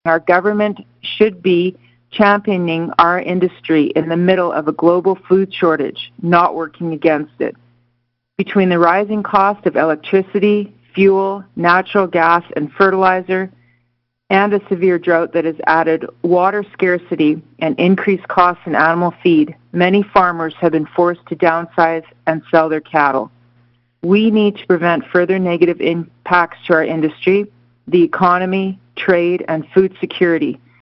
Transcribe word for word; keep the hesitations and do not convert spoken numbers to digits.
Our government should be championing our industry in the middle of a global food shortage, not working against it. Between the rising cost of electricity, fuel, natural gas, and fertilizer, and a severe drought that has added water scarcity and increased costs in animal feed, many farmers have been forced to downsize and sell their cattle. We need to prevent further negative impacts to our industry, the economy, trade, and food security